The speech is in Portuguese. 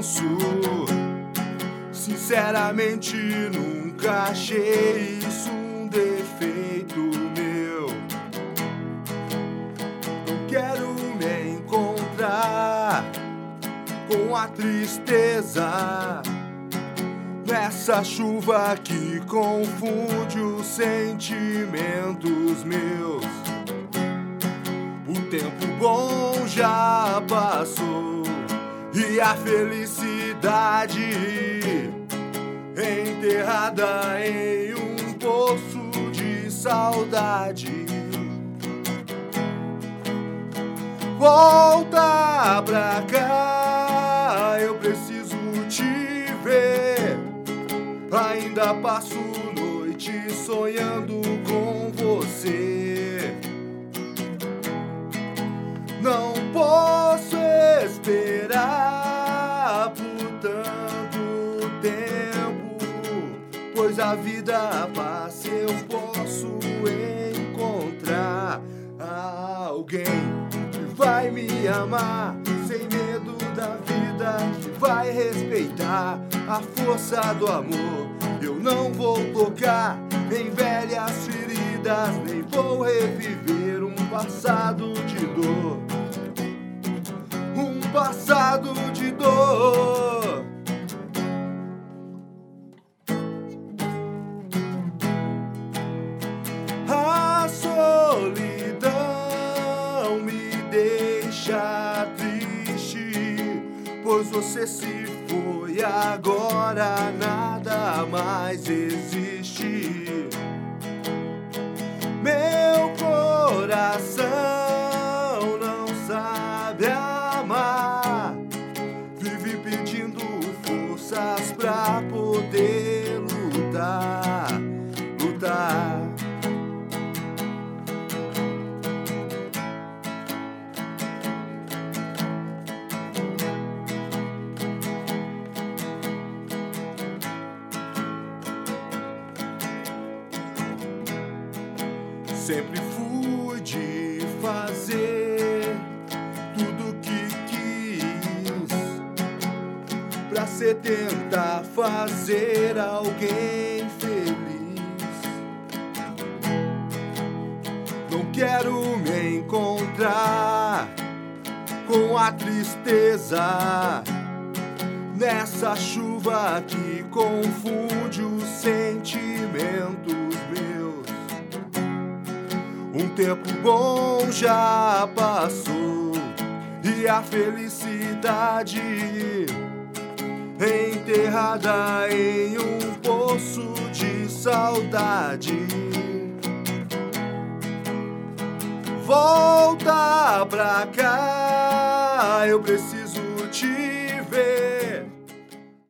penso. Sinceramente, nunca achei isso um defeito meu. Não quero me encontrar com a tristeza nessa chuva que confunde os sentimentos meus. O tempo bom já passou e a felicidade enterrada em um poço de saudade. Volta pra cá, eu preciso te ver. Ainda passo noite sonhando com você. Não posso esperar por tanto tempo, pois a vida passa, eu posso encontrar alguém que vai me amar sem medo da vida, que vai respeitar a força do amor. Eu não vou tocar em velhas feridas, nem vou reviver um passado de dor. Um passado de dor. A solidão me deixa triste, pois você se foi, agora nada mais existe. Meu coração não sabe amar, vive pedindo forças pra poder lutar, lutar. Sempre fui de fazer tudo que quis, pra você tentar fazer alguém feliz. Não quero me encontrar com a tristeza nessa chuva que confunde os sentimentos meus. Um tempo bom já passou e a felicidade enterrada em um poço de saudade. Volta pra cá, eu preciso